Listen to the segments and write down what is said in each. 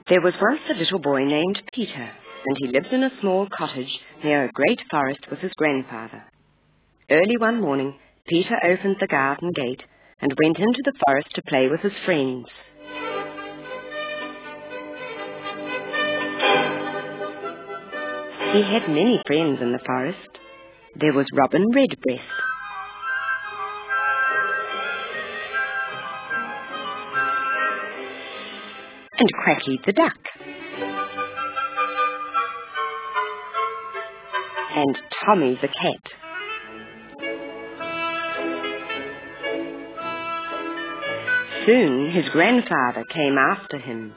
There was once a little boy named Peter, and he lived in a small cottage near a great forest with his grandfather. Early one morning, Peter opened the garden gate and went into the forest to play with his friends. He had many friends in the forest. There was Robin Redbreast, and Quacky the duck, and Tommy the cat. Soon his grandfather came after him.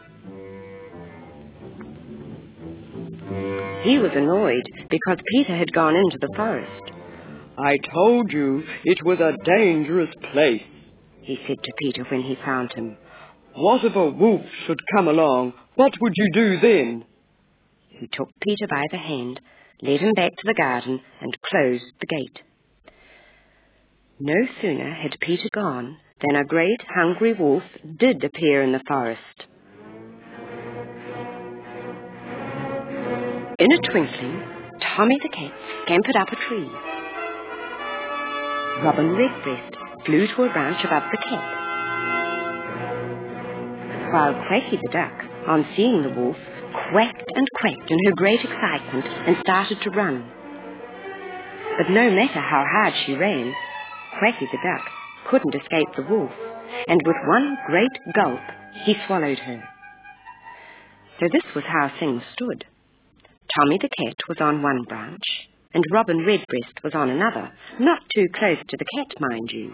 He was annoyed because Peter had gone into the forest. "I told you it was a dangerous place," he said to Peter when he found him. "What if a wolf should come along? What would you do then?" He took Peter by the hand, led him back to the garden, and closed the gate. No sooner had Peter gone than a great hungry wolf did appear in the forest. In a twinkling, Tommy the cat scampered up a tree. Robin Redbreast flew to a branch above the cat, while Quacky the duck, on seeing the wolf, quacked and quacked in her great excitement and started to run. But no matter how hard she ran, Quacky the duck couldn't escape the wolf, and with one great gulp he swallowed her. So this was how things stood. Tommy the cat was on one branch, and Robin Redbreast was on another, not too close to the cat, mind you.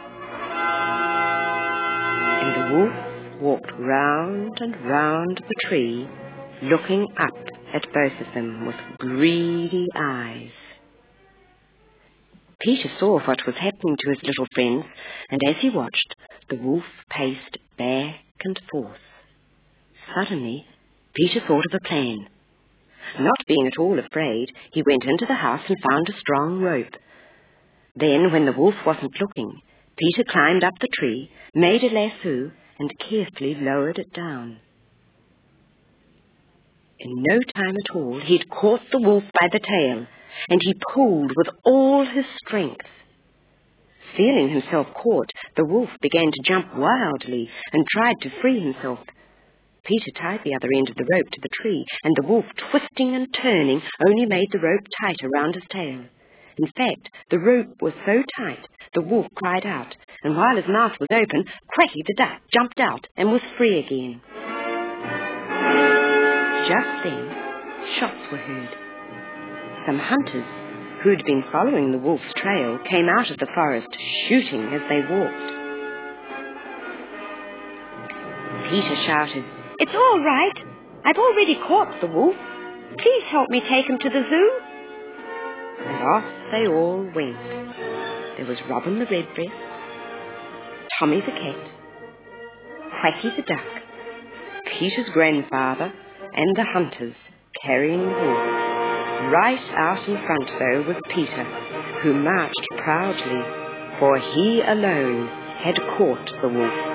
And the wolf walked round and round the tree, looking up at both of them with greedy eyes. Peter saw what was happening to his little friends, and as he watched, the wolf paced back and forth. Suddenly, Peter thought of a plan. Not being at all afraid, he went into the house and found a strong rope. Then, when the wolf wasn't looking, Peter climbed up the tree, made a lasso, and carefully lowered it down. In no time at all, he'd caught the wolf by the tail, and he pulled with all his strength. Feeling himself caught, the wolf began to jump wildly and tried to free himself. Peter tied the other end of the rope to the tree, and the wolf, twisting and turning, only made the rope tighter round his tail. In fact, the rope was so tight, the wolf cried out, and while his mouth was open, Quacky the duck jumped out and was free again. Just then, shots were heard. Some hunters, who'd been following the wolf's trail, came out of the forest, shooting as they walked. Peter shouted, "It's all right. I've already caught the wolf. Please help me take him to the zoo." And off they all went. There was Robin the Redbreast, Tommy the cat, Quacky the duck, Peter's grandfather, and the hunters carrying the wolf. Right out in front, though, was Peter, who marched proudly, for he alone had caught the wolf.